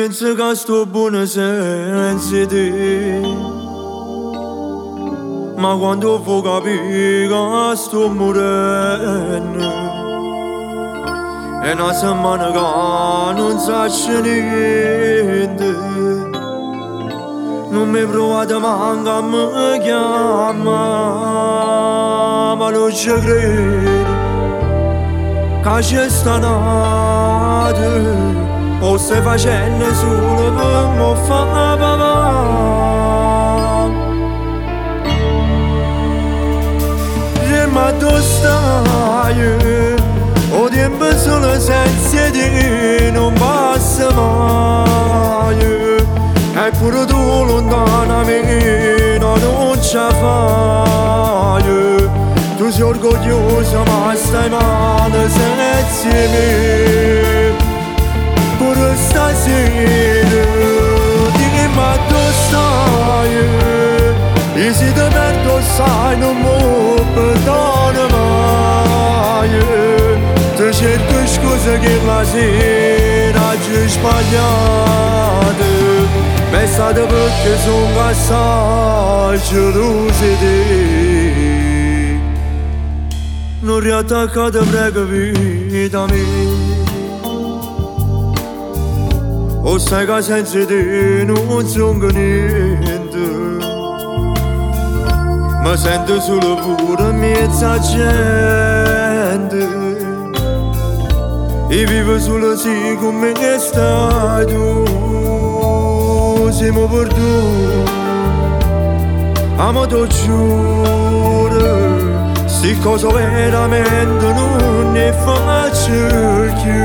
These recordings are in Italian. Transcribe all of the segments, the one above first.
penso che sto buono senza te, ma quando vuoi capire che sto morendo, è una settimana che non faccio niente. Non mi provate manca a me chiama, ma non ci credo che c'è sta notte. O stai facendo solo per me far papà. Ma tu stai, o tempo solo senza te non passa mai. Eppure tu lontana me non ce la fai. Tu sei orgogliosa ma stai male senza me. Pure stasera dimmi dove stai. E se ti perdo sai non mi perdono mai. Ti cerco scuse che la sera ci sbagliate. Pensate perché sono assai geloso di te. Non riattaccate prego vita mia. O sai che senza te non sono niente. Mi sento solo pure mezza gente. E vivo solo sì come stai tu. Siamo perduti, amo ti giuro. Sti cose veramente non ne faccio più.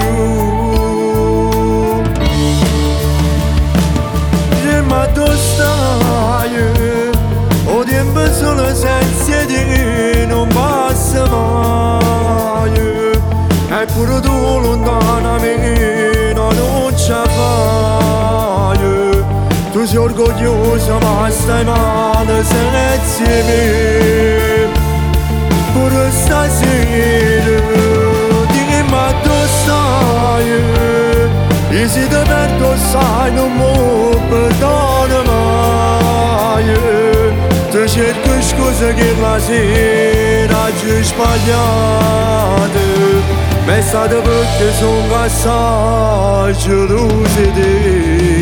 Ma tu stai, o tempo solo senza te non passa mai. Eppure tu lontana me non ce la fai. Tu sei orgogliosa ma stai male senza me. Pure stasera dimmi dove stai. E se ti perdo sai non mi perdono mai. Ti cerco scuse che la sera ci sbagliate. Pensate perché sono assai geloso di te.